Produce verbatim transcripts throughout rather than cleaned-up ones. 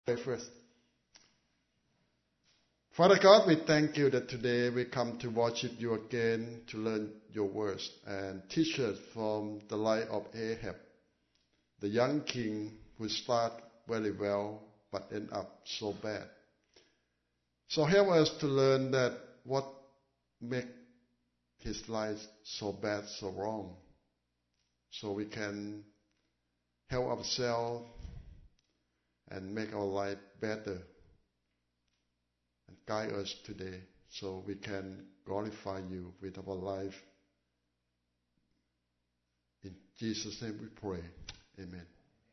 Pray first. Father God, we thank you that today we come to worship you again, to learn your words and teach us from the life of Ahab, the young king who started very well but end up so bad. So help us to learn that what make his life so bad, so wrong, so we can help ourselves and make our life better. And guide us today so we can glorify you with our life. In Jesus' name we pray. Amen.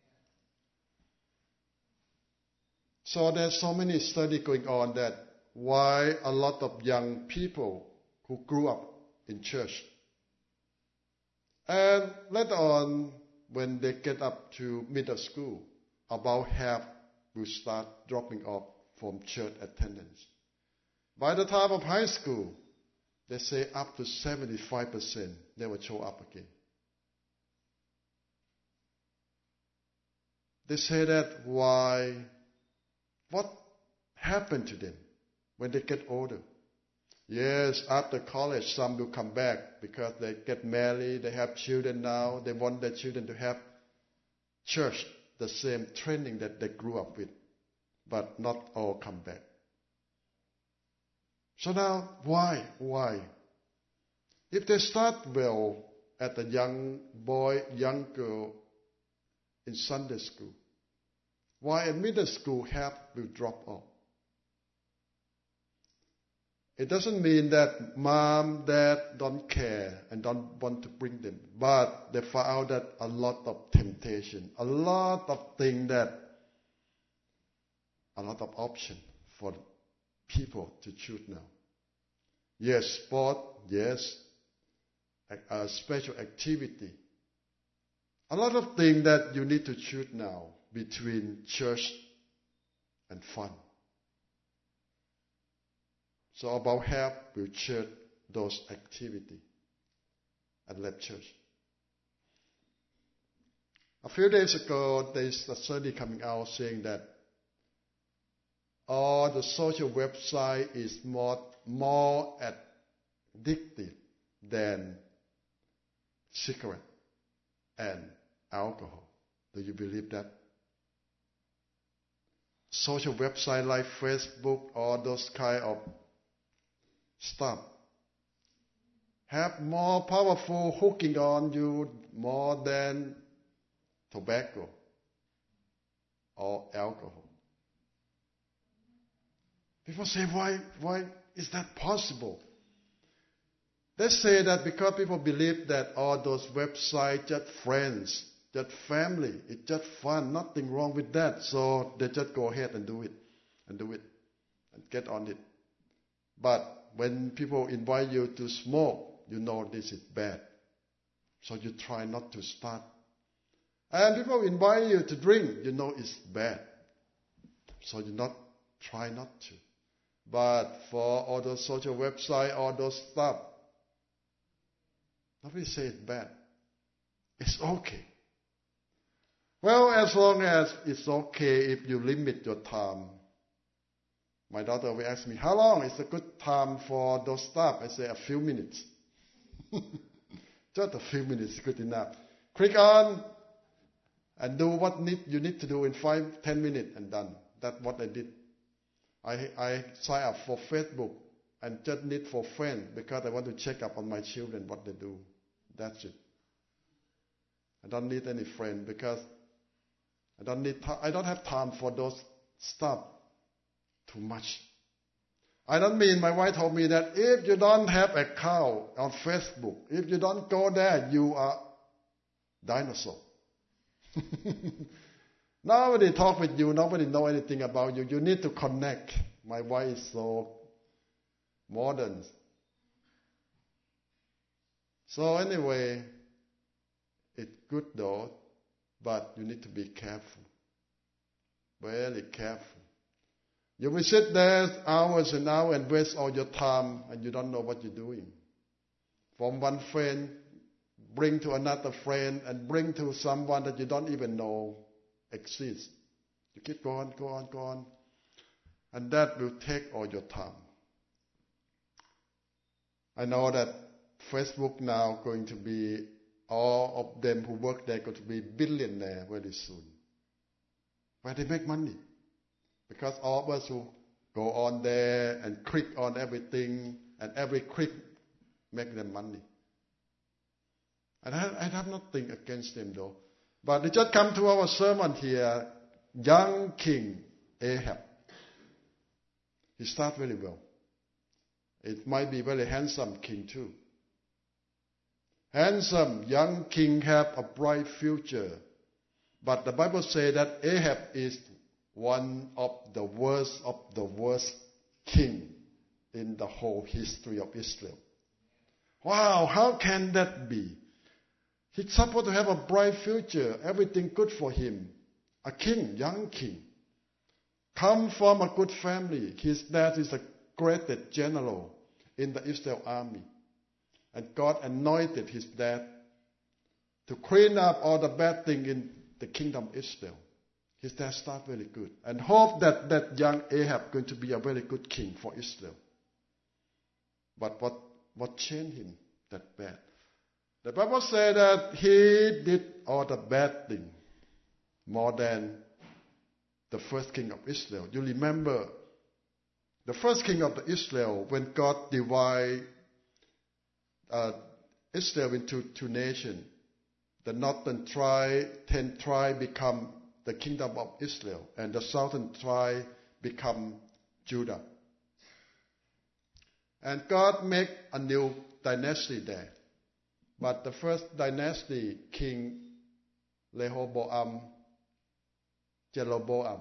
So there's so many studies going on that why a lot of young people who grew up in church, and later on when they get up to middle school, about half will start dropping off from church attendance. By the time of high school, they say up to seventy-five percent never show up again. They say that why, what happened to them when they get older? Yes, after college, some will come back because they get married, they have children now, they want their children to have church, the same training that they grew up with, but not all come back. So now, why? Why? If they start well at a young boy, young girl in Sunday school, why at middle school half will drop off? It doesn't mean that mom, dad don't care and don't want to bring them, but they find out that a lot of temptation, a lot of things that, a lot of option for people to choose now. Yes, sport, yes, a, a special activity. A lot of things that you need to choose now between church and fun. So about half will choose those activities and left church. A few days ago, there's a study coming out saying that all the social website is more, more addictive than cigarette and alcohol. Do you believe that? Social website like Facebook, all those kind of stuff have more powerful hooking on you more than tobacco or alcohol. People say, why, why is that possible? They say that because people believe that all those websites, just friends, just family, it's just fun, nothing wrong with that. So they just go ahead and do it, and do it, and get on it. But when people invite you to smoke, you know this is bad. So you try not to start. And people invite you to drink, you know it's bad. So you not try not to. But for all those social websites, all those stuff, nobody say it's bad. It's okay. Well, as long as it's okay if you limit your time. My daughter will ask me, how long is a good time for those stuff? I say, a few minutes. Just a few minutes is good enough. Click on and do what need, you need to do in five, ten minutes and done. That's what I did. I, I sign up for Facebook and just need for friends because I want to check up on my children, what they do. That's it. I don't need any friend because I don't need. T- I don't have time for those stuff. Too much. I don't mean, my wife told me that if you don't have an account on Facebook, if you don't go there, you are dinosaur. Nobody talk with you, nobody know anything about you. You need to connect. My wife is so modern. So anyway, it's good though, but you need to be careful. Very careful. You will sit there hours and hours and waste all your time and you don't know what you're doing. From one friend, bring to another friend and bring to someone that you don't even know exists. You keep going, go on, go on. And that will take all your time. I know that Facebook now going to be, all of them who work there going to be billionaire very soon. Where they make money. Because all of us who go on there and click on everything, and every click make them money. And I, I have nothing against them though. But they just come to our sermon here, young King Ahab. He started very well. It might be very handsome king too. Handsome young king have a bright future. But the Bible says that Ahab is one of the worst of the worst king in the whole history of Israel. Wow, how can that be? He's supposed to have a bright future, everything good for him. A king, young king. Come from a good family. His dad is a great general in the Israel army. And God anointed his dad to clean up all the bad things in the kingdom of Israel. His dad started very good. And hope that that young Ahab going to be a very good king for Israel. But what, what changed him that bad? The Bible said that he did all the bad things more than the first king of Israel. You remember the first king of the Israel, when God divided uh, Israel into two nations, the northern tribe, ten tribe become the kingdom of Israel, and the southern tribe become Judah. And God made a new dynasty there. But the first dynasty, King Rehoboam, Jeroboam,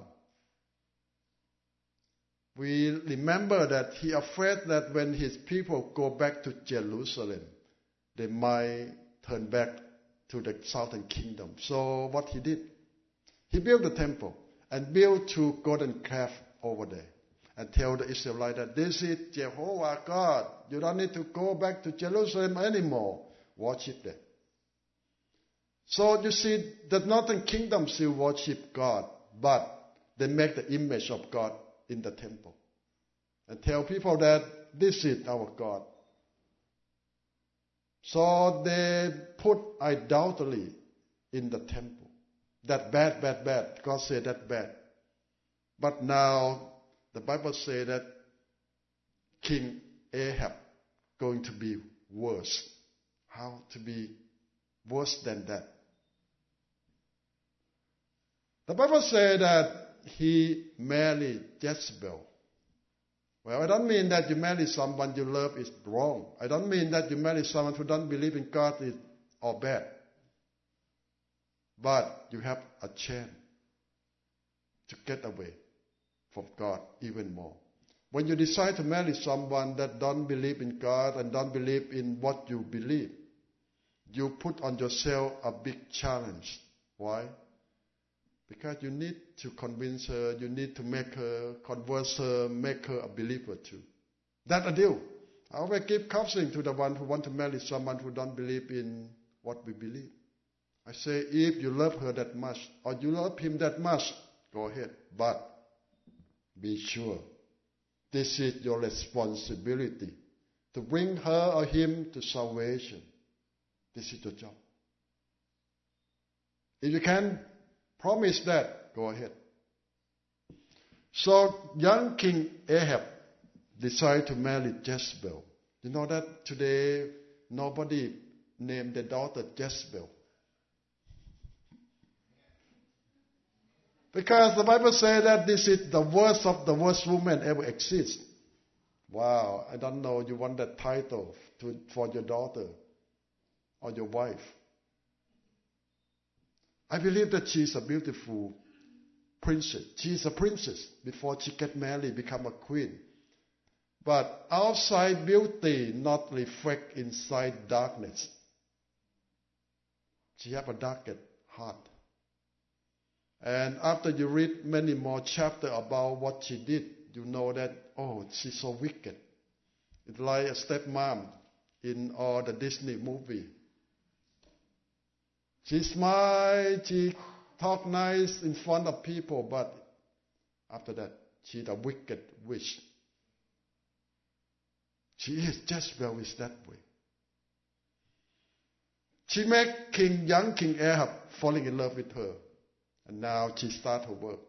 we remember that he afraid that when his people go back to Jerusalem, they might turn back to the southern kingdom. So what he did, he built the temple and built two golden calves over there and tell the Israelites that this is Jehovah God. You don't need to go back to Jerusalem anymore. Worship there. So you see, the northern kingdom still worship God, but they make the image of God in the temple and tell people that this is our God. So they put idolatry in the temple. That bad, bad, bad. God said that bad. But now the Bible says that King Ahab going to be worse. How to be worse than that? The Bible says that he married Jezebel. Well, I don't mean that you marry someone you love is wrong. I don't mean that you marry someone who doesn't believe in God is or bad. But you have a chance to get away from God even more. When you decide to marry someone that don't believe in God and don't believe in what you believe, you put on yourself a big challenge. Why? Because you need to convince her, you need to make her, converse her, make her a believer too. That's a deal. I always give counseling to the one who want to marry someone who don't believe in what we believe. I say, if you love her that much, or you love him that much, go ahead. But be sure, this is your responsibility to bring her or him to salvation. This is your job. If you can promise that, go ahead. So young King Ahab decided to marry Jezebel. You know that today nobody named their daughter Jezebel. Because the Bible says that this is the worst of the worst woman ever exists. Wow, I don't know you want that title to, for your daughter or your wife. I believe that she's a beautiful princess. She's a princess before she get married, become a queen. But outside beauty not reflect inside darkness. She have a dark heart. And after you read many more chapters about what she did, you know that, oh, she's so wicked. It's like a stepmom in all the Disney movie. She smiles, she talk nice in front of people, but After that, she's a wicked witch. She is. Jezebel is that way. She made King, young King Ahab falling in love with her. And now she starts her work.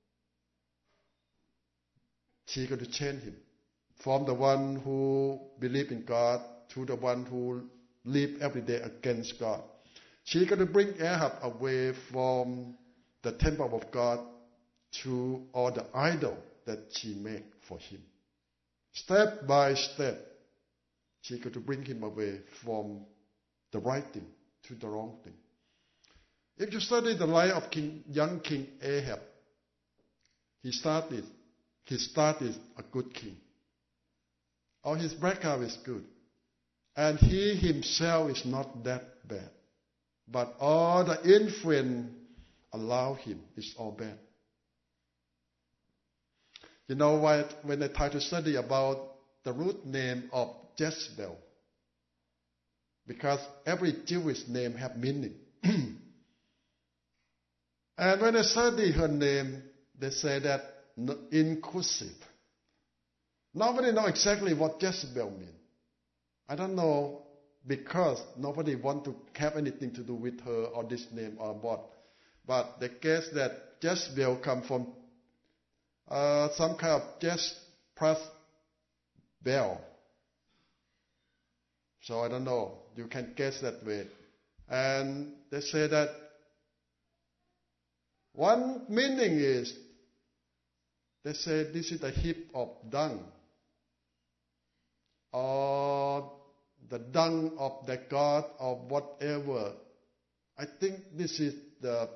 She's going to change him. From the one who believes in God to the one who lives every day against God. She's going to bring Ahab away from the temple of God to all the idol that she made for him. Step by step, she's going to bring him away from the right thing to the wrong thing. If you study the life of King, young King Ahab, he started, he started a good king. Or his background is good. And he himself is not that bad. But all the influence around him is all bad. You know what? When I try to study about the root name of Jezebel, because every Jewish name have meaning. And when I study her name, they say that inclusive. Nobody knows exactly what Jezebel means. I don't know, because nobody wants to have anything to do with her or this name or what. But they guess that Jezebel comes from uh, some kind of Jez plus bell. So I don't know. You can guess that way. And they say that one meaning is, they say this is a heap of dung, or the dung of the god or whatever. I think this is the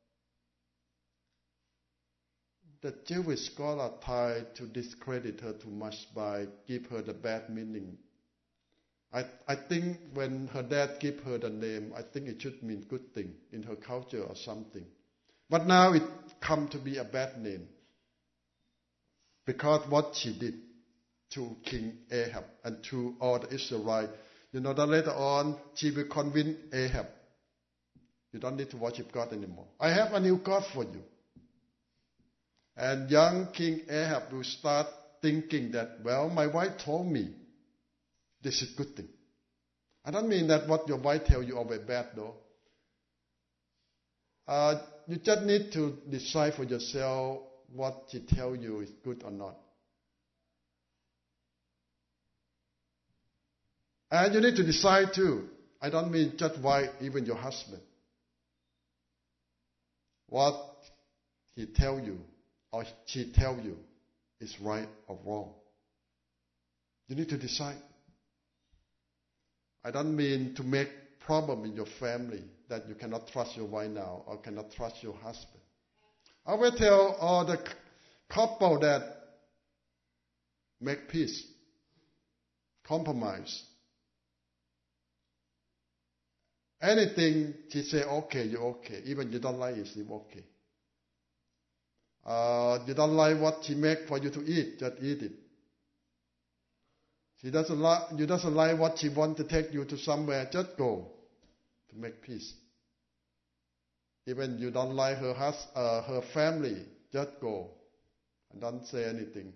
the Jewish scholar tried to discredit her too much by give her the bad meaning. I, I think when her dad gave her the name, I think it should mean good thing in her culture or something. But now it come to be a bad name. Because what she did to King Ahab and to all the Israelites. You know that later on she will convince Ahab, you don't need to worship God anymore. I have a new God for you. And young King Ahab will start thinking that, well, my wife told me this is good thing. I don't mean that what your wife tells you always bad though. Uh, you just need to decide for yourself what she tells you is good or not. And you need to decide too. I don't mean just wife, even your husband. What he tell you or she tell you is right or wrong. You need to decide. I don't mean to make problem in your family that you cannot trust your wife now or cannot trust your husband. I will tell all the couple that make peace, compromise. Anything she say, okay, you're okay. Even you don't like it, she's okay. Uh, you don't like what she make for you to eat, just eat it. She doesn't like, you doesn't like what she want to take you to somewhere, just go to make peace. Even you don't like her hus, uh, her family, just go and don't say anything.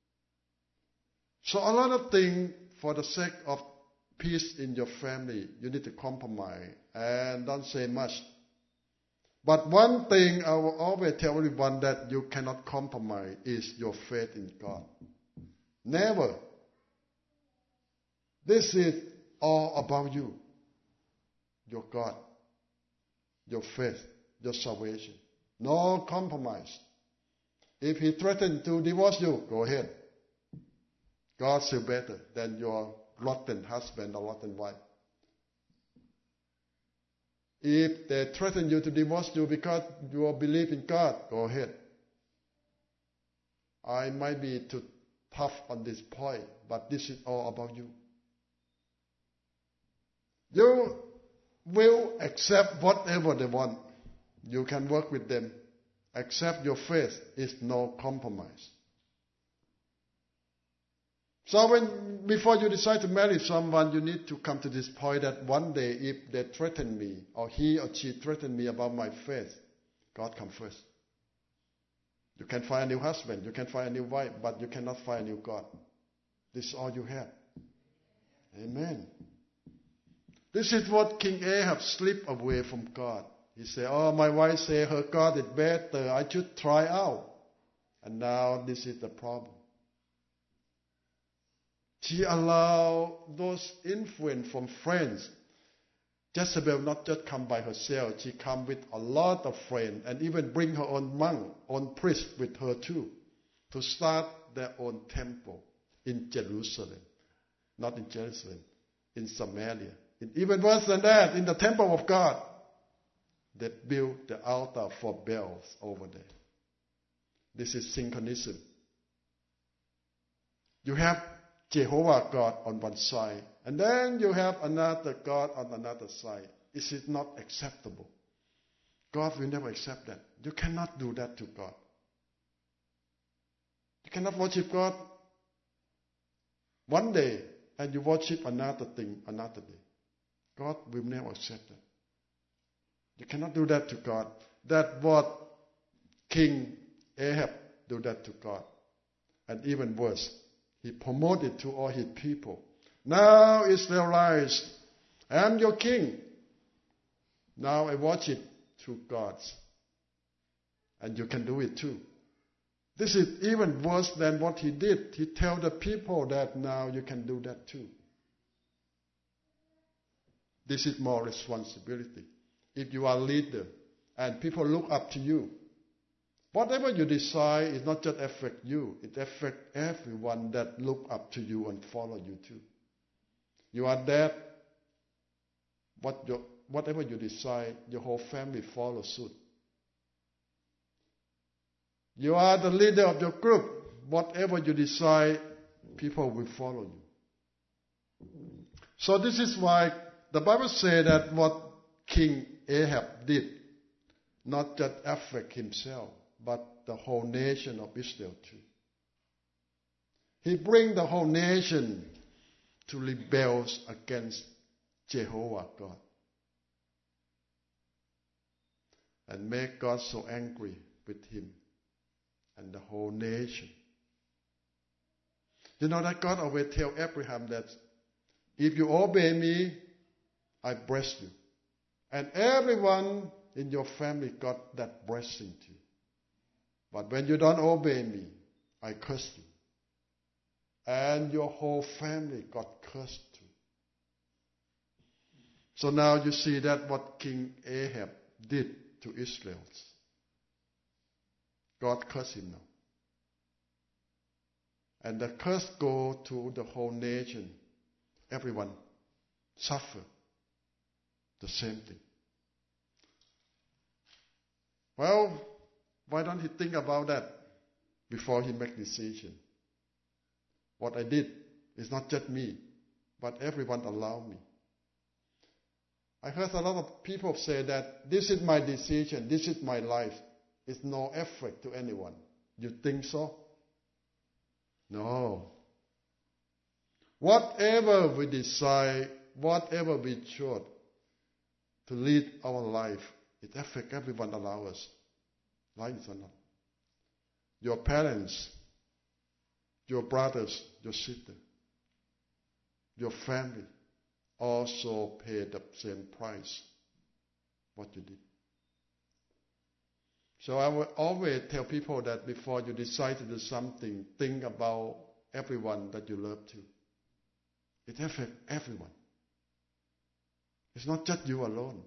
So a lot of things for the sake of peace in your family, you need to compromise and don't say much. But one thing I will always tell everyone that you cannot compromise is your faith in God. Never. This is all about you, your God, your faith, your salvation. No compromise. If he threatens to divorce you, go ahead. God's still better than your rotten husband or rotten wife. If they threaten you to divorce you because you believe in God, go ahead. I might be too tough on this point, but this is all about you. You will accept whatever they want. You can work with them. Accept your faith is no compromise. So when, before you decide to marry someone, you need to come to this point that one day if they threaten me, or he or she threaten me about my faith, God come first. You can find a new husband, you can find a new wife, but you cannot find a new God. This is all you have. Amen. This is what King Ahab slipped away from God. He said, oh, my wife said her God is better. I should try out. And now this is the problem. She allowed those influence from friends. Jezebel not just come by herself. She come with a lot of friends and even bring her own monk, own priest with her too, to start their own temple in Jerusalem. Not in Jerusalem, in Samaria. And even worse than that, in the temple of God, they built the altar for Baals over there. This is synchronism. You have Jehovah God on one side, and then you have another God on another side. Is it not acceptable? God will never accept that. You cannot do that to God. You cannot worship God one day and you worship another thing another day. God will never accept that. You cannot do that to God. That's what King Ahab do that to God. And even worse, he promoted to all his people. Now, Israelites, I am your king. Now I worship two gods. And you can do it too. This is even worse than what he did. He told the people that now you can do that too. This is more responsibility. If you are a leader and people look up to you, whatever you decide is not just affect you, it affects everyone that look up to you and follow you too. You are dead, what your, whatever you decide, your whole family follows suit. You are the leader of your group, whatever you decide, people will follow you. So this is why the Bible says that what King Ahab did, not just affect himself, but the whole nation of Israel too. He bring the whole nation to rebel against Jehovah God. And make God so angry with him and the whole nation. You know that God always tell Abraham that if you obey me, I bless you. And everyone in your family got that blessing too. But when you don't obey me, I curse you. And your whole family got cursed too. So now you see that what King Ahab did to Israel. God cursed him now. And the curse go to the whole nation. Everyone suffer the same thing. Well, why don't he think about that before he make decision? What I did is not just me, but everyone allowed me. I heard a lot of people say that this is my decision, this is my life. It's no effort to anyone. You think so? No. Whatever we decide, whatever we choose to lead our life, it affects everyone around us. Like it or not. Your parents, your brothers, your sisters, your family also pay the same price what you did. So I will always tell people that before you decide to do something, think about everyone that you love too. It affects everyone. It's not just you alone.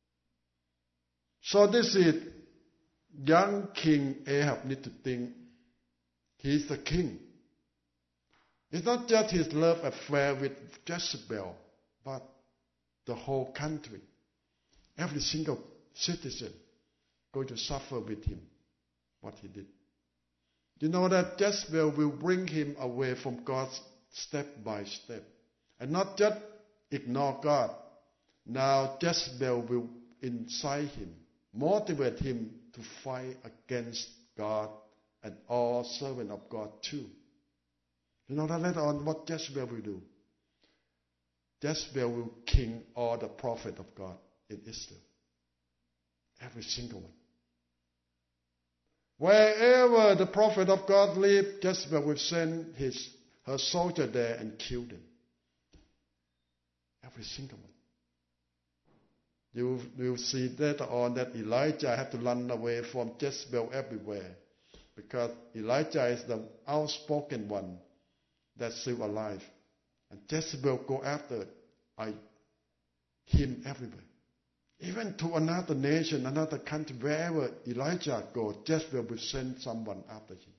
So this is young King Ahab need to think he's the king. It's not just his love affair with Jezebel, but the whole country. Every single citizen going to suffer with him what he did. You know that Jezebel will bring him away from God step by step. And not just ignore God. Now Jezebel will incite him, motivate him to fight against God and all servants of God too. You know that later on what Jezebel will do? Jezebel will kill all the prophets of God in Israel. Every single one. Wherever the prophet of God lived, Jezebel would send his, her soldier there and kill them. Every single one. You will see later on that Elijah had to run away from Jezebel everywhere, because Elijah is the outspoken one that's still alive. And Jezebel go after I, him everywhere. Even to another nation, another country, wherever Elijah goes, Jezebel will send someone after him.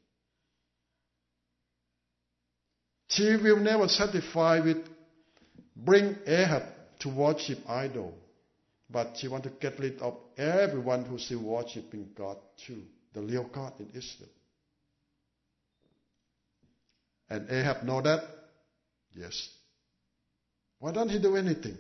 She will never satisfy with bring Ahab to worship idol, but she wants to get rid of everyone who's still worshiping God too, the real God in Israel. And Ahab know that? Yes. Why don't he do anything?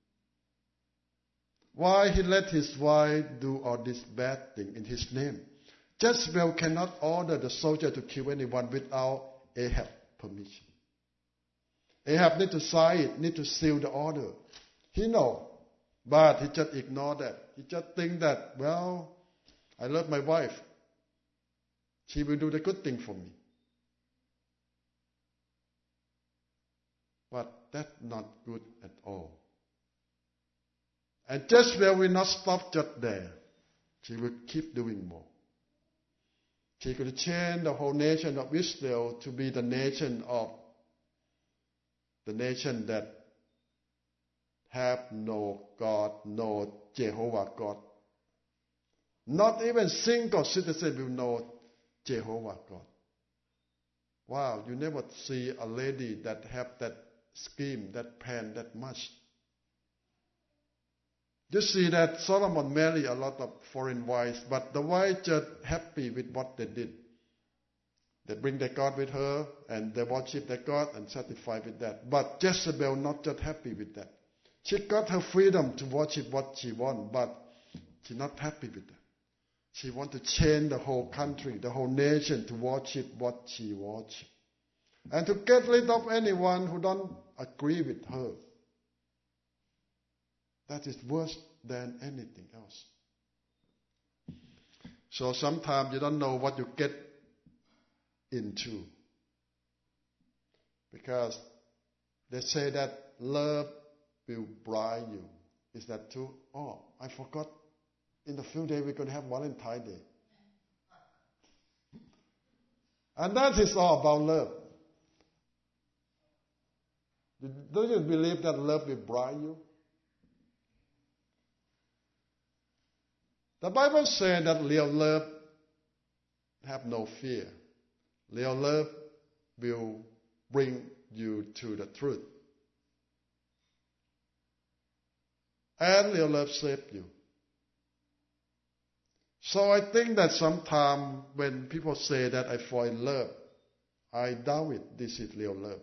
Why he let his wife do all this bad thing in his name? Jezebel cannot order the soldier to kill anyone without Ahab's permission. Ahab need to sign it, need to seal the order. He know, but he just ignore that. He just think that, well, I love my wife. She will do the good thing for me. But that's not good at all. And Jezebel will not stop just there. She will keep doing more. She could change the whole nation of Israel to be the nation of the nation that have no God, no Jehovah God. Not even single citizen will know Jehovah God. Wow, you never see a lady that have that scheme, that plan, that much. You see that Solomon married a lot of foreign wives, but the wives just happy with what they did. They bring their God with her, and they worship their God and satisfied with that. But Jezebel not just happy with that. She got her freedom to worship what she wants, but she's not happy with that. She wants to change the whole country, the whole nation to worship what she worships. And to get rid of anyone who don't agree with her. That is worse than anything else. So sometimes you don't know what you get into. Because they say that love will blind you. Is that true? Oh, I forgot. In a few days we're going to have Valentine's Day. And that is all about love. Do you believe that love will blind you? The Bible says that real love have no fear. Real love will bring you to the truth. And real love saves you. So I think that sometimes when people say that I fall in love, I doubt it. This is real love.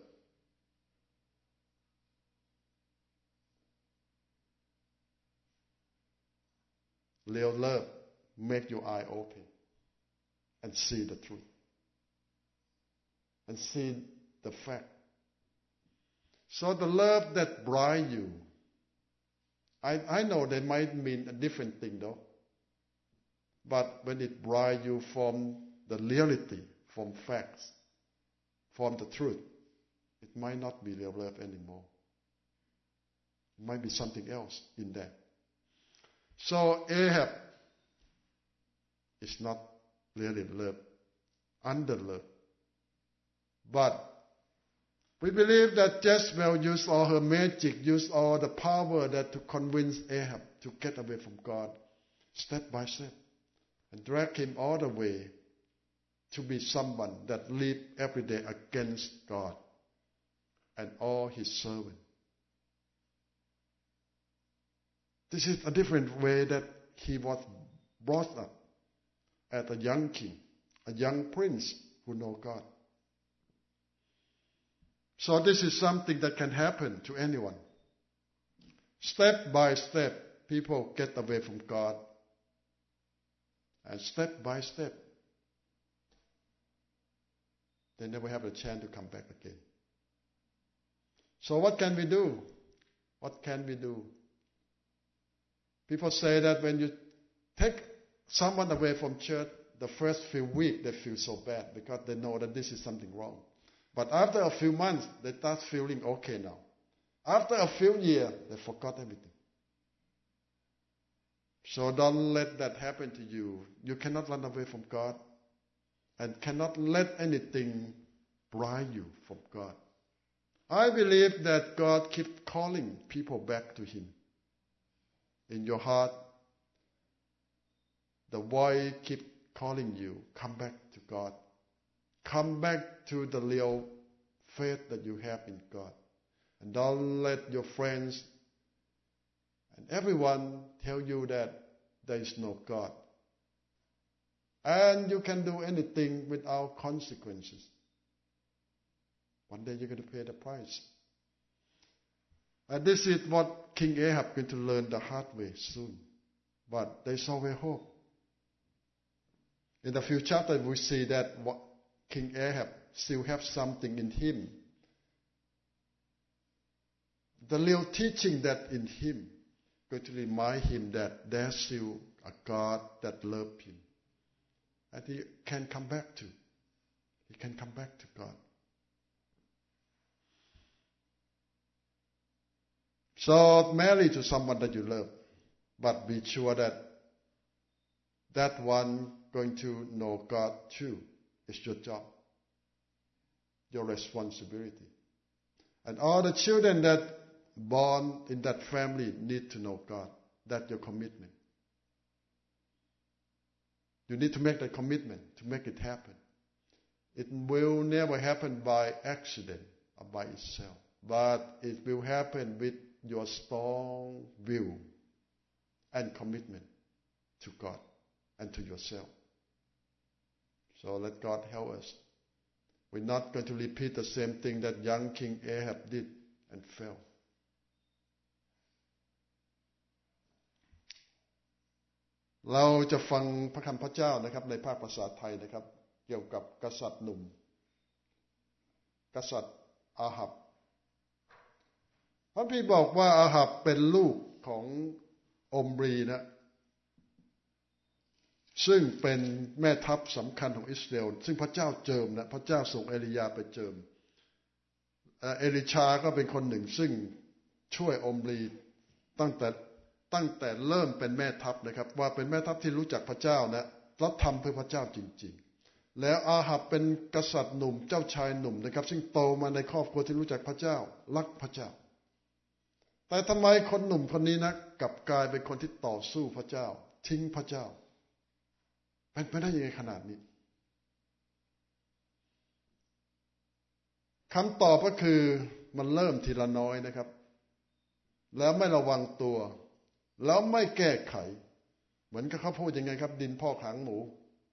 Real love make your eye open and see the truth. And see the fact. So the love that blinds you, I, I know they might mean a different thing though. But when it blinds you from the reality, from facts, from the truth, it might not be real love anymore. It might be something else in that. So Ahab is not really love, under love. But we believe that Jezebel used all her magic, used all the power that to convince Ahab to get away from God, step by step, and drag him all the way to be someone that lived every day against God and all his servants. This is a different way that he was brought up as a young king, a young prince who knows God. So this is something that can happen to anyone. Step by step, people get away from God. And step by step, they never have a chance to come back again. So what can we do? What can we do? People say that when you take someone away from church, the first few weeks they feel so bad because they know that this is something wrong. But after a few months, they start feeling okay now. After a few years, they forgot everything. So don't let that happen to you. You cannot run away from God and cannot let anything bribe you from God. I believe that God keeps calling people back to Him. In your heart, the voice keeps calling you, come back to God. Come back to the real faith that you have in God. And don't let your friends and everyone tell you that there is no God. And you can do anything without consequences. One day you're going to pay the price. And this is what King Ahab is going to learn the hard way soon. But there's always hope. In the few chapters we see that what King Ahab still has something in him. The little teaching that in him going to remind him that there's still a God that loves him. And he can come back to. He can come back to God. So marry to someone that you love. But be sure that that one going to know God too. It's your job. Your responsibility. And all the children that born in that family need to know God. That's your commitment. You need to make that commitment to make it happen. It will never happen by accident or by itself. But it will happen with your strong will and commitment to God and to yourself. So let God help us. We're not going to repeat the same thing that young King Ahab did and failed.เราจะฟังพระคำพระเจ้านะครับในภาคภาษาไทยนะครับเกี่ยวกับกษัตริย์หนุ่มกษัตริย์อาหับพระพี่บอกว่าอาหับเป็นลูกของอมรีนะซึ่งเป็นแม่ทัพสำคัญของอิสราเอลซึ่งพระเจ้าเจิมนะพระเจ้าส่งเอลียาไปเจิมเอลิชาก็เป็นคนหนึ่งซึ่งช่วยอมรีตั้งแต่ตั้งแต่เริ่มเป็นแม่ทัพนะครับว่าเป็นแม่ทัพที่รู้จักพระเจ้านะและทำเพื่อพระเจ้าจริงๆแล้วอาหับเป็นกษัตริย์หนุ่มเจ้าชายหนุ่มนะครับซึ่งโตมาในครอบครัวที่รู้จักพระเจ้ารักพระเจ้าแต่ทำไมคนหนุ่มคนนี้นะกลับกลายเป็นคนที่ต่อสู้พระเจ้าทิ้งพระเจ้าเป็นไปได้ยังไงขนาดนี้คำตอบก็คือมันเริ่มทีละน้อยนะครับแล้วไม่ระวังตัวแล้วไม่แก้ไขเหมือนกับเขาพูดยังไงครับดินพอกหางหมู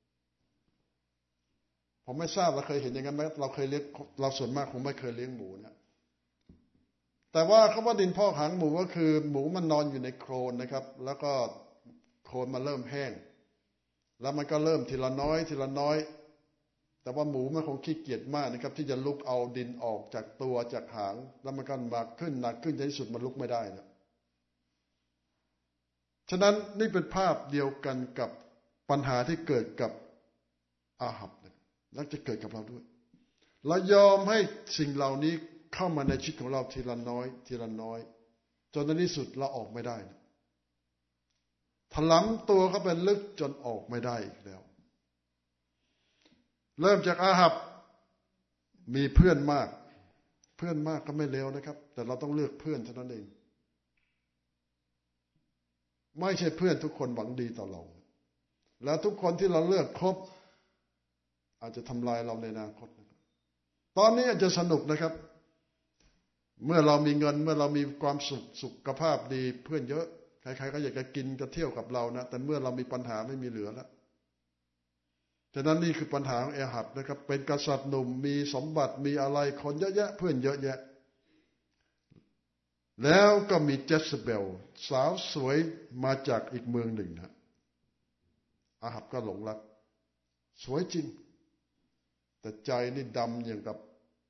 ผมไม่ทราบเราเคยเห็นอย่างนั้นไหมเราเคยเลี้ยงเราส่วนมากคงไม่เคยเลี้ยงหมูนะแต่ว่าคำว่าดินพอกหางหมูก็คือหมูมันนอนอยู่ในโคลนนะครับแล้วก็โคลนมันเริ่มแห้งแล้วมันก็เริ่มทีละน้อยทีละน้อยแต่ว่าหมูมันคงขี้เกียจมากนะครับที่จะลุกเอาดินออกจากตัวจากหางแล้วมันก็มาขึ้นหนักขึ้นในที่สุดมันลุกไม่ได้นะฉะนั้นนี่เป็นภาพเดียวกันกับปัญหาที่เกิดกับอาหับนะและจะเกิดกับเราด้วยเรายอมให้สิ่งเหล่านี้เข้ามาในชีวิตของเราทีละน้อยทีละน้อยจนในที่สุดเราออกไม่ได้นะถลำตัวเข้าไปลึกจนออกไม่ได้อีกแล้วเริ่มจากอาหับมีเพื่อนมากเพื่อนมากก็ไม่เลวนะครับแต่เราต้องเลือกเพื่อนเท่านั้นเองไม่ใช่เพื่อนทุกคนหวังดีต่อเราแล้วทุกคนที่เราเลือกคบอาจจะทำลายเราในอนาคตตอนนี้อาจจะสนุกนะครับเมื่อเรามีเงินเมื่อเรามีความสุขสุขภาพดีเพื่อนเยอะใครๆก็อยากจะกินจะเที่ยวกับเรานะแต่เมื่อเรามีปัญหาไม่มีเหลือแล้วฉะนั้นนี่คือปัญหาของอาหับนะครับเป็นกษัตริย์หนุ่มมีสมบัติมีอะไรคนเยอะแยะเพื่อนเยอะแยะแล้วก็มีเจสเบลสาวสวยมาจากอีกเมืองหนึ่งนะอาหับก็หลงรักสวยจริงแต่ใจนี่ดำอย่างกับ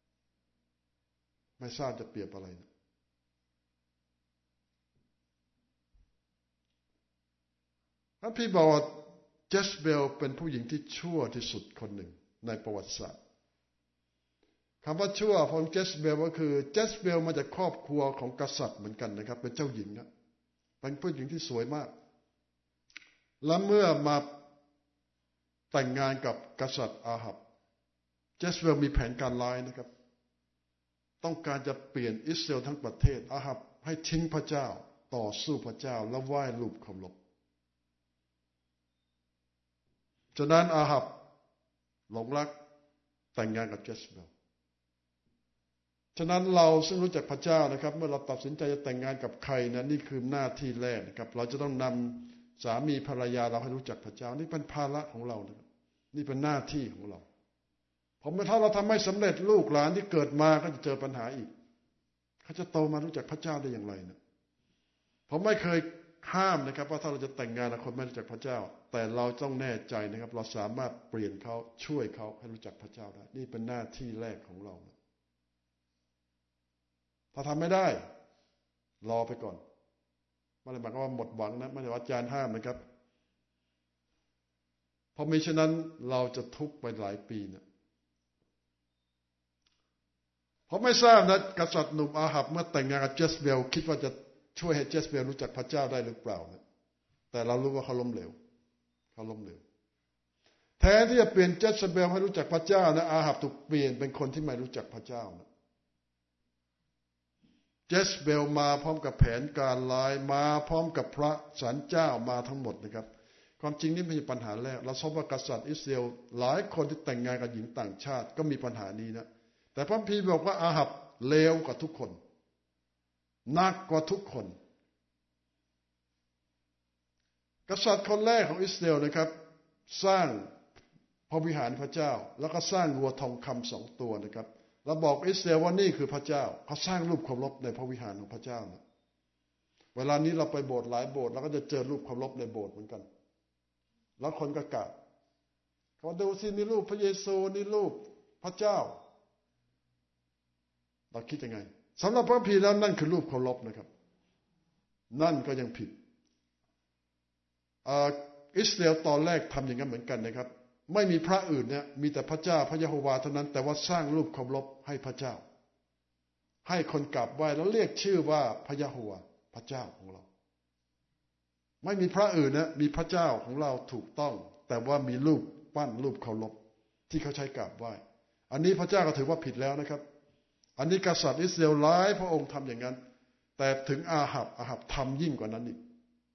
ไม่ทราบจะเปรียบอะไรนะพระพี่บอกเจสเบลเป็นผู้หญิงที่ชั่วที่สุดคนหนึ่งในประวัติศาสตร์คำว่าชั่วของเจสเบลก็คือเจสเบลมาจากครอบครัวของกษัตริย์เหมือนกันนะครับเป็นเจ้าหญิงนะเป็นผู้หญิงที่สวยมากและเมื่อมาแต่งงานกับกษัตริย์อาหับเจสเบลมีแผนการร้ายนะครับต้องการจะเปลี่ยนอิสราเอลทั้งประเทศอาหับให้ทิ้งพระเจ้าต่อสู้พระเจ้าและไหว้รูปเคารพฉะนั้นอาหับหลงรักแต่งงานกับเจสเบลฉะนั้นเราซึ่งรู้จักพระเจ้านะครับเมื่อเราตัดสินใจจะแต่งงานกับใครนะนี่คือหน้าที่แรกนะครับเราจะต้องนำสามีภรรยาเราให้รู้จักพระเจ้านี่เป็นภาระของเรานะครับนี่เป็นหน้าที่ของเราเพราะถ้าเราทำไม่สำเร็จลูกหลานที่เกิดมาก็จะเจอปัญหาอีกเขาจะโตมารู้จักพระเจ้าได้อย่างไรนะผมไม่เคยห้ามนะครับว่าถ้าเราจะแต่งงานกับคนไม่รู้จักพระเจ้าแต่เราต้องแน่ใจนะครับเราสามารถเปลี่ยนเขาช่วยเขาให้รู้จักพระเจ้าได้นี่เป็นหน้าที่แรกของเรานะถ้าทำไม่ได้รอไปก่อนไม่ได้หมายความว่าหมดหวังนะไม่ได้ว่าอาจารย์ห้ามนะครับเพราะมิฉะนั้นเราจะทุกข์ไปหลายปีนะผมไม่ทราบนะกษัตริย์หนุ่มอาหับเมื่อแต่งงานกับเจสเบลคิดว่าจะช่วยให้เจสเบลรู้จักพระเจ้าได้หรือเปล่านะแต่เรารู้ว่าเขาล้มเหลวเขาล้มเหลวแทนที่จะเปลี่ยนเจสเบลให้รู้จักพระเจ้านะอาหับถูกเปลี่ยนเป็นคนที่ไม่รู้จักพระเจ้านะเจสเบลมาพร้อมกับแผนการร้ายมาพร้อมกับพระสันเจ้ามาทั้งหมดนะครับความจริงนี่ไม่ใช่ปัญหาแรกเราพบว่ากษัตริย์อิสราเอลหลายคนที่แต่งงานกับหญิงต่างชาติก็มีปัญหานี้นะแต่พระคัมภีร์บอกว่าอาหับเลวกว่าทุกคนหนักกว่าทุกคนกษัตริย์คนแรกของอิสราเอลนะครับสร้างพระวิหารพระเจ้าแล้วก็สร้างวัวทองคำสองตัวนะครับเราบอกอิสราเอลว่านี่คือพระเจ้าเขาสร้างรูปเคารพในพระวิหารของพระเจ้านะเวลานี้เราไปโบสถ์หลายโบสถ์เราก็จะเจอรูปเคารพในโบสถ์เหมือนกันแล้วคนก็กราบเขาดูสินี่รูปพระเยซูนี่รูปพระเจ้าเราคิดยังไงสำหรับพระคัมภีร์แล้วนั่นคือรูปเคารพนะครับนั่นก็ยังผิดอิสราเอลตอนแรกทำอย่างนั้นเหมือนกันนะครับไม่มีพระอื่นเนี่ยมีแต่พระเจ้าพระยะโฮวาเท่านั้นแต่ว่าสร้างรูปเคารพให้พระเจ้าให้คนกราบไหว้แล้วเรียกชื่อว่าพระยะโฮวาพระเจ้าของเราไม่มีพระอื่นนะมีพระเจ้าของเราถูกต้องแต่ว่ามีรูปปั้นรูปเคารพที่เขาใช้กราบไหว้อันนี้พระเจ้าก็ถือว่าผิดแล้วนะครับอันนี้กษัตริย์อิสราเอลหลายพระองค์ทำอย่างนั้นแต่ถึงอาหับอาหับทำยิ่งกว่านั้นอีก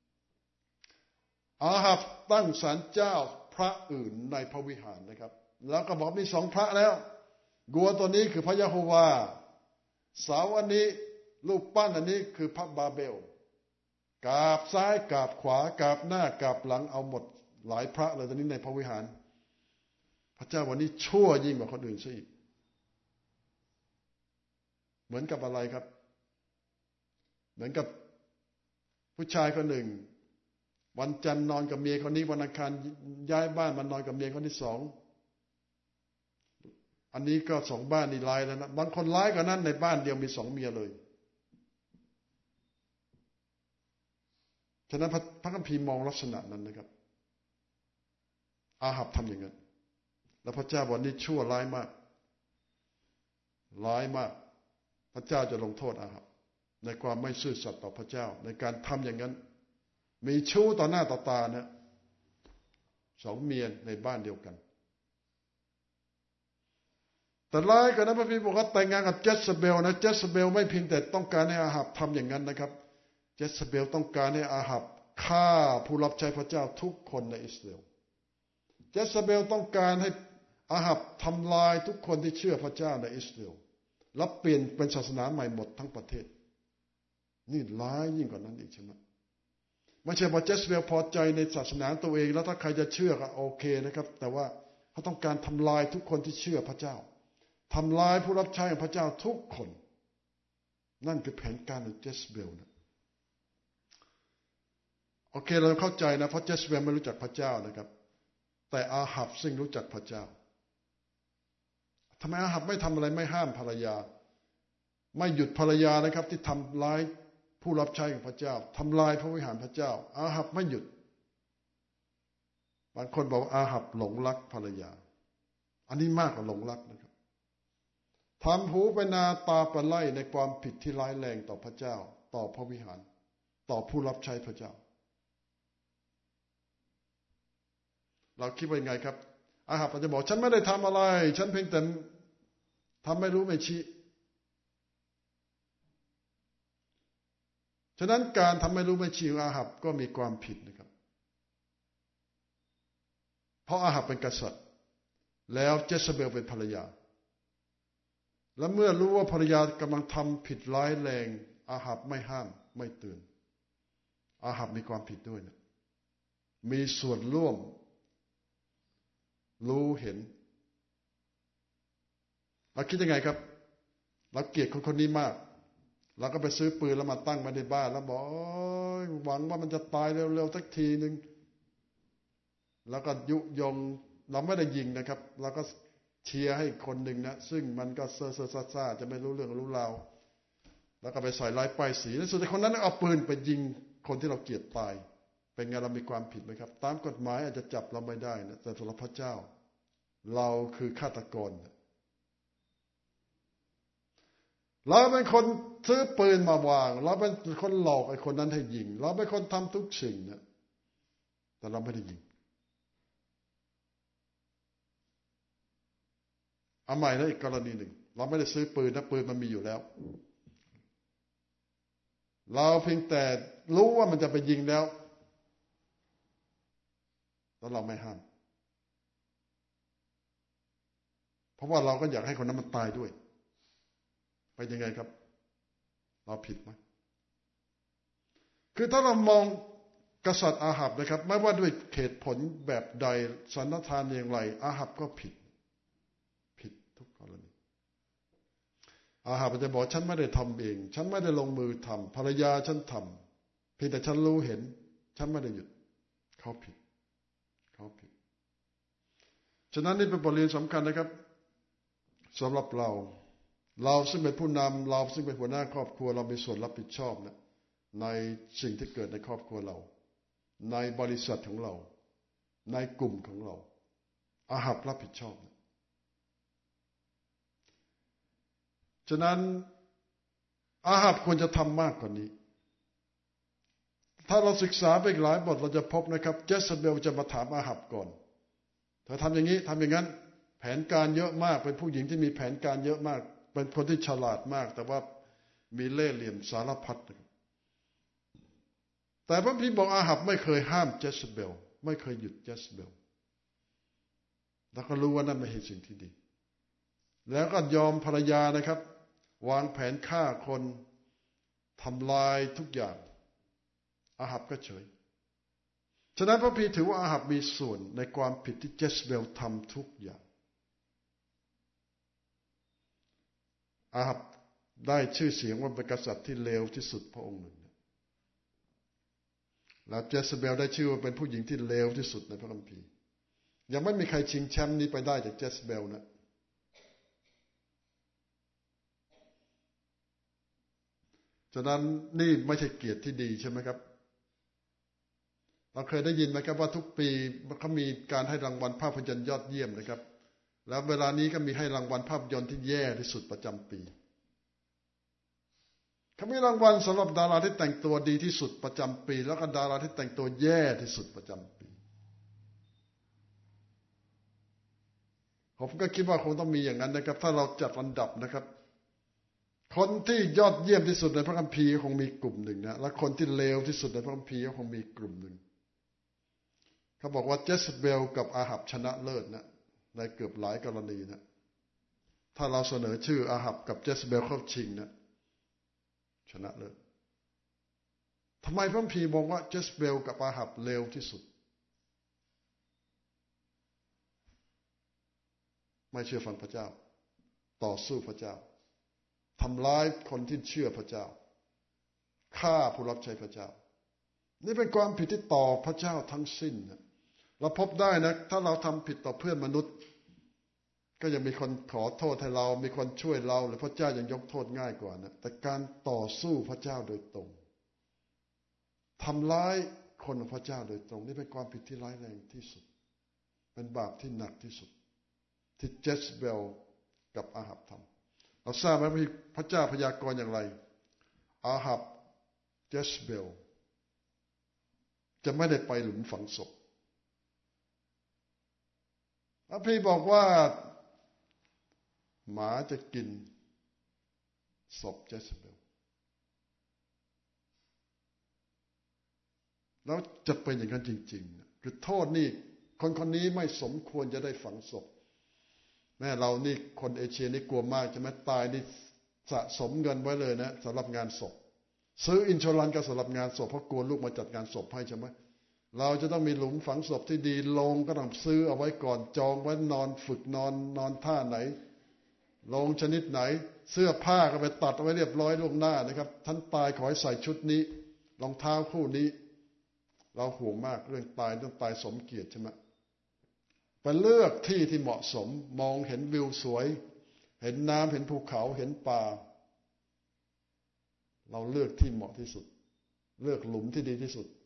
อาหับตั้งศาลเจ้าพระอื่นในพระวิหารนะครับแล้วก็บอกมีสองพระแล้ววัวตัวนี้คือพระยะโฮวาเสาอันนี้รูปปั้นอันนี้คือพระบาเบลกราบซ้ายกราบขวากราบหน้ากราบหลังเอาหมดหลายพระเลยตอนนี้ในพระวิหารพระเจ้าวันนี้ชั่วยิ่งกว่าคนอื่นซะอีกเหมือนกับอะไรครับเหมือนกับผู้ชายคนหนึ่งวันจันทร์นอนกับเมียคนนี้วันอังคารย้ายบ้านมานอนกับเมียคนที่สองอันนี้ก็สองบ้านนี่ร้ายแล้วนะบางคนร้ายกว่านั้นในบ้านเดียวมีสองเมียเลยฉะนั้นพระคัมภีร์มองลักษณะนั้นนะครับอาหับทำอย่างนั้นแล้วพระเจ้าวันนี้ชั่วร้ายมากร้ายมากพระเจ้าจะลงโทษอาหับในความไม่ซื่อสัตย์ต่อพระเจ้าในการทำอย่างนั้นมีชู้ต่อหน้าต่อตานะสองเมียในบ้านเดียวกันแต่ร้ายกว่านั้นพระพีบอกว่าแต่งงานกับเจสเบลนะเจสเบลไม่เพียงแต่ต้องการให้อาหับทำอย่างนั้นนะครับเจสเบลต้องการให้อาหับฆ่าผู้รับใช้พระเจ้าทุกคนในอิสราเอลเจสเบลต้องการให้อาหับทำลายทุกคนที่เชื่อพระเจ้าในอิสราเอลแล้วเปลี่ยนเป็นศาสนาใหม่หมดทั้งประเทศนี่ร้ายยิ่งกว่านั้นอีกใช่ไหมไม่ใช่ว่าเจสเบลพอใจในศาสนาตัวเองแล้วถ้าใครจะเชื่อก็โอเคนะครับแต่ว่าเขาต้องการทำลายทุกคนที่เชื่อพระเจ้าทำลายผู้รับใช้ของพระเจ้าทุกคนนั่นคือแผนการของเจสเบลนะโอเคเราเข้าใจนะเพราะเจสเบลไม่รู้จักพระเจ้านะครับแต่อาหับซึ่งรู้จักพระเจ้าทำไมอาหับไม่ทำอะไรไม่ห้ามภรรยาไม่หยุดภรรยานะครับที่ทำร้ายผู้รับใช้ของพระเจ้าทำลายพระวิหารพระเจ้าอาหับไม่หยุดบางคนบอกอาหับหลงรักภรรยาอันนี้มากกว่าหลงรักนะครับทำหูไปนาตาปลาไหลในความผิดที่ร้ายแรงต่อพระเจ้าต่อพระวิหารต่อผู้รับใช้พระเจ้าเราคิดว่ายังไงครับอาหับอาจจะบอกฉันไม่ได้ทำอะไรฉันเพียงแต่ทำไม่รู้ไม่ชี้ฉะนั้นการทำไม่รู้ไม่ชี้ของอาหับก็มีความผิดนะครับเพราะอาหับเป็นกษัตริย์แล้วเจซาเบลเป็นภรรยาและเมื่อรู้ว่าภรรยากำลังทำผิดร้ายแรงอาหับไม่ห้ามไม่เตือนอาหับมีความผิดด้วยนะมีส่วนร่วมรู้เห็นเราคิดยังไงครับเราเกลียดคนคนนี้มากเราก็ไปซื้อปืนแล้วมาตั้งไว้ในบ้านแล้วบอกหวังว่ามันจะตายเร็วๆสักทีนึงแล้วก็ยุยงเราไม่ได้ยิงนะครับเราก็เชียร์ให้คนหนึ่งนะซึ่งมันก็เซ่อเซ่อซ่าจะไม่รู้เรื่องรู้ราวแล้วก็ไปใส่ลายป้ายสีแล้วสุดท้ายคนนั้นเอาปืนไปยิงคนที่เราเกลียดตายเป็นไงเรามีความผิดไหมครับตามกฎหมายอาจจะจับเราไม่ได้นะแต่สำหรับพระเจ้าเราคือฆาตกรเราเป็นคนซื้อปืนมาวางเราเป็นคนหลอกไอ้คนนั้นให้ยิงเราเป็นคนทำทุกสิ่งนะแต่เราไม่ได้ยิงเอาใหม่นะอีกกรณีหนึ่งเราไม่ได้ซื้อปืนนะปืนมันมีอยู่แล้วเราเพียงแต่รู้ว่ามันจะไปยิงแล้วแล้วเราไม่ห้ามเพราะว่าเราก็อยากให้คนนั้นมันตายด้วยไปยังไงครับเราผิดไหมคือถ้าเรามองกษัตริย์อาหับนะครับไม่ว่าด้วยเหตุผลแบบใดสันนิษฐานอย่างไรอาหับก็ผิดผิดทุกกรณีอาหับจะบอกฉันไม่ได้ทำเองฉันไม่ได้ลงมือทำภรรยาฉันทำเพียงแต่ฉันรู้เห็นฉันไม่ได้หยุดเขาผิดเขาผิดฉะนั้นนี่เป็นบทเรียนสำคัญนะครับสำหรับเราเราซึ่งเป็นผู้นำเราซึ่งเป็นหัวหน้าครอบครัวเรามีส่วนรับผิดชอบนะในสิ่งที่เกิดในครอบครัวเราในบริษัทของเราในกลุ่มของเราอาหับรับผิดชอบนะฉะนั้นอาหับควรจะทำมากกว่านี้ถ้าเราศึกษาไปอีกหลายบทเราจะพบนะครับเจซาเบลจะมาถามอาหับก่อนเธอทำอย่างนี้ทำอย่างนั้นแผนการเยอะมากเป็นผู้หญิงที่มีแผนการเยอะมากเป็นคนที่ฉลาดมากแต่ว่ามีเล่ห์เหลี่ยมสารพัดแต่พระพี่บอกอาหับไม่เคยห้ามเจซาเบลไม่เคยหยุดเจซาเบลแล้วก็รู้ว่านั่นไม่ใช่สิ่งที่ดีแล้วก็ยอมภรรยานะครับวางแผนฆ่าคนทำลายทุกอย่างอาหับก็เฉยฉะนั้นพระพี่ถือว่าอาหับมีส่วนในความผิดที่เจซาเบลทำทุกอย่างอาหับได้ชื่อเสียงว่าเป็นกษัตริย์ที่เลวที่สุดพระองค์หนึ่งและเจซาเบลได้ชื่อว่าเป็นผู้หญิงที่เลวที่สุดในพระคัมภีร์ยังไม่มีใครชิงแชมป์นี้ไปได้จากเจซาเบลนะฉะนั้นนี่ไม่ใช่เกียรติที่ดีใช่ไหมครับเราเคยได้ยินไหมครับว่าทุกปีเขามีการให้รางวัลภาพยนตร์ยอดเยี่ยมนะครับแล้วเวลานี้ก็มีให้รางวัลภาพยนตร์ที่แย่ที่สุดประจำปีเขามีรางวัลสำหรับดาราที่แต่งตัวดีที่สุดประจำปีแล้วก็ดาราที่แต่งตัวแย่ที่สุดประจำปีผมก็คิดว่าคงต้องมีอย่างนั้นนะครับถ้าเราจัดอันดับนะครับคนที่ยอดเยี่ยมที่สุดในพระคัมภีร์คงมีกลุ่มหนึ่งนะและคนที่เลวที่สุดในพระคัมภีร์คงมีกลุ่มหนึ่งเขาบอกว่าเจซาเบลกับอาหับชนะเลิศนะในเกือบหลายกรณีนะถ้าเราเสนอชื่ออาหับกับเจซาเบลเข้าชิงนะชนะเลิศทำไมพระคัมภีร์บอกว่าเจซาเบลกับอาหับเลวที่สุดไม่เชื่อฟังพระเจ้าต่อสู้พระเจ้าทำร้ายคนที่เชื่อพระเจ้าฆ่าผู้รับใช้พระเจ้านี่เป็นความผิดที่ต่อพระเจ้าทั้งสิ้นนะเราพบได้นะถ้าเราทำผิดต่อเพื่อนมนุษย์ก็ยังมีคนขอโทษให้เรามีคนช่วยเราหรือพระเจ้ายังยกโทษง่ายกว่านะแต่การต่อสู้พระเจ้าโดยตรงทำร้ายคนของพระเจ้าโดยตรงนี่เป็นความผิดที่ร้ายแรงที่สุดเป็นบาปที่หนักที่สุดที่เจสเบลกับอาหับทำเราทราบไหมพระเจ้าพยากรณ์อย่างไรอาหับเจสเบลจะไม่ได้ไปหลุมฝังศพพระพี่บอกว่าหมาจะกินศพเจสเบลแล้วจะเป็นอย่างนั้นจริงๆคือโทษนี่คนคนนี้ไม่สมควรจะได้ฝังศพแม่เรานี่คนเอเชียนี่กลัวมากใช่ไหมตายนี่สะสมเงินไว้เลยนะสำหรับงานศพซื้ออินชัวรันซ์ก็สำหรับงานศพเพราะกลัวลูกมาจัดงานศพให้ใช่ไหมเราจะต้องมีหลุมฝังศพที่ดีโลงก็ต้องซื้อเอาไว้ก่อนจองไว้นอนฝึกนอนนอนท่าไหนโลงชนิดไหนเสื้อผ้าก็ไปตัดเอาไว้เรียบร้อยล่วงหน้านะครับท่านตายขอให้ใส่ชุดนี้รองเท้าคู่นี้เราห่วงมากเรื่องตายต้องตายสมเกียรติใช่ไหมไปเลือกที่ที่เหมาะสมมองเห็นวิวสวยเห็นน้ำเห็นภูเขาเห็นป่าเราเลือกที่เหมาะที่สุดเลือกหลุมที่ดีที่สุด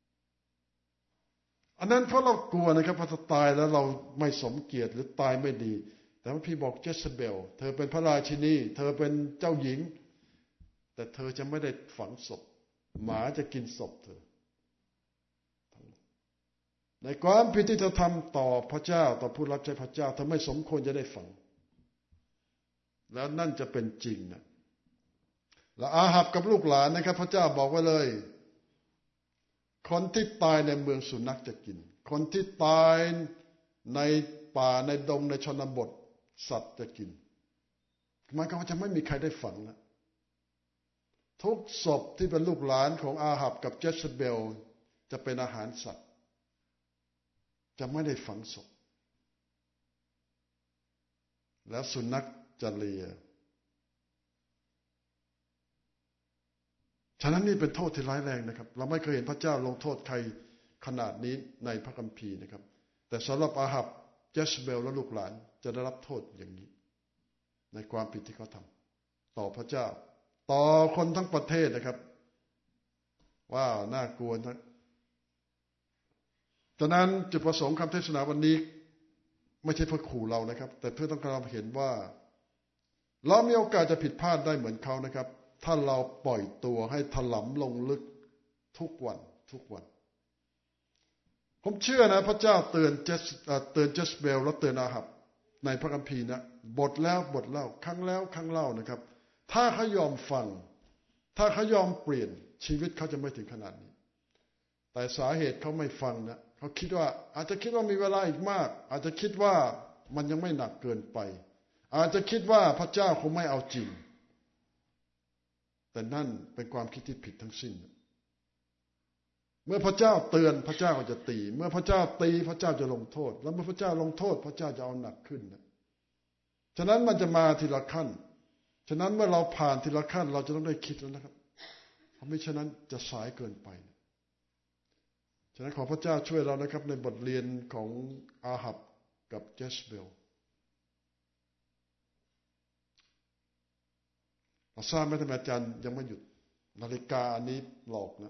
อันนั้นเพราะเรากลัวนะครับพอตายแล้วเราไม่สมเกียรติหรือตายไม่ดีแต่ว่าพี่บอกเจสเบลเธอเป็นพระราชินีเธอเป็นเจ้าหญิงแต่เธอจะไม่ได้ฝังศพหมาจะกินศพเธอในความผิดที่เธอทำต่อพระเจ้าต่อผู้รับใช้พระเจ้าเธอไม่สมควรจะได้ฝังแล้วนั่นจะเป็นจริงนะแล้วอาหับกับลูกหลานนะครับพระเจ้าบอกไว้เลยคนที่ตายในเมืองสุนัขจะกินคนที่ตายในป่าในดงในชนบทสัตว์จะกินหมายความว่าจะไม่มีใครได้ฝังนะทุกศพที่เป็นลูกหลานของอาหับกับเจสเบลจะเป็นอาหารสัตว์จะไม่ได้ฝังศพแล้วสุนัขจะเลียฉะนั้นนี่เป็นโทษที่ร้ายแรงนะครับเราไม่เคยเห็นพระเจ้าลงโทษใครขนาดนี้ในพระคัมภีร์นะครับแต่สำหรับอาหับเจสเบลและลูกหลานจะได้รับโทษอย่างนี้ในความผิดที่เขาทำต่อพระเจ้าต่อคนทั้งประเทศนะครับว้าวน่ากลัวนะฉะนั้นจุดประสงค์คำเทศนาวันนี้ไม่ใช่เพื่อขู่เรานะครับแต่เพื่อต้องการให้เห็นว่าเรามีโอกาสจะผิดพลาดได้เหมือนเขานะครับถ้าเราปล่อยตัวให้ถลำลงลึกทุกวันทุกวันผมเชื่อนะพระเจ้าเตือนเจสเตือนเจสเบลและเตือนอาหับในพระคัมภีร์นะบทแล้วบทเล่าครั้งแล้วครั้งเล่านะครับถ้าเขายอมฟังถ้าเขายอมเปลี่ยนชีวิตเขาจะไม่ถึงขนาดนี้แต่สาเหตุเขาไม่ฟังนะเขาคิดว่าอาจจะคิดว่ามีเวลาอีกมากอาจจะคิดว่ามันยังไม่หนักเกินไปอาจจะคิดว่าพระเจ้าคงไม่เอาจริงแต่นั่นเป็นความคิดที่ผิดทั้งสิ้นเมื่อพระเจ้าเตือนพระเจ้าก็จะตีเมื่อพระเจ้าตีพระเจ้าจะลงโทษแล้วเมื่อพระเจ้าลงโทษพระเจ้าจะเอาหนักขึ้นนะฉะนั้นมันจะมาทีละขั้นฉะนั้นเมื่อเราผ่านทีละขั้นเราจะต้องได้คิดแล้วนะครับเพราะไม่ฉะนั้นจะสายเกินไปฉะนั้นขอพระเจ้าช่วยเรานะครับในบทเรียนของอาหับกับเจสเบลเราทราบไหมท่านอาจารย์ยังไม่หยุดนาฬิกาอันนี้หลอกนะ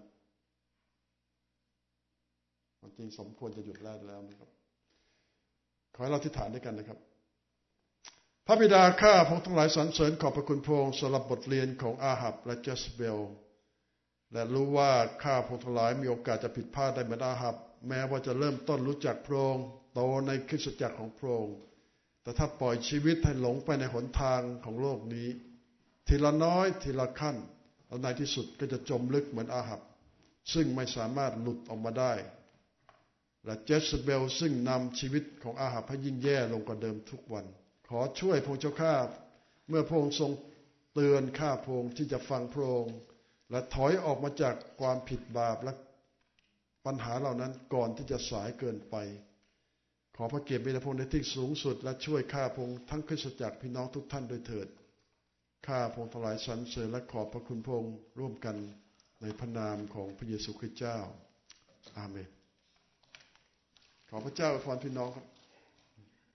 จริงสมควรจะหยุดแล้วแล้วนะครับขอให้เราทิฏฐานด้วยกันนะครับพระบิดาข้าพระองค์ทั้งหลายสรรเสริญขอบพระคุณพระองค์สำหรับบทเรียนของอาหับและเจสเบลและรู้ว่าข้าพระองค์ทั้งหลายมีโอกาสจะผิดพลาดได้เหมือนอาหับแม้ว่าจะเริ่มต้นรู้จักพระองค์โตในคริสตจักรของพระองค์แต่ถ้าปล่อยชีวิตให้หลงไปในหนทางของโลกนี้ทีละน้อยทีละขั้นแล้วในที่สุดก็จะจมลึกเหมือนอาหับซึ่งไม่สามารถหลุดออกมาได้และเจสเบลซึ่งนำชีวิตของอาหับให้ยิ่งแย่ลงกว่าเดิมทุกวันขอช่วยพระองค์เจ้าข้าเมื่อพระองค์ทรงเตือนข้าพระองค์ที่จะฟังพระองค์และถอยออกมาจากความผิดบาปและปัญหาเหล่านั้นก่อนที่จะสายเกินไปขอพระเกียรติมีแด่พระองค์ในที่สูงสุดและช่วยข้าพระองค์ทั้งคริสตจักรพี่น้องทุกท่านด้วยเถิดข้าพระองค์ทั้งหลายสรรเสริญและขอบพระคุณพระองค์ร่วมกันในพระนามของพระเยซูคริสต์เจ้าอาเมนขอพระเจ้าอวยพรพี่น้องครับ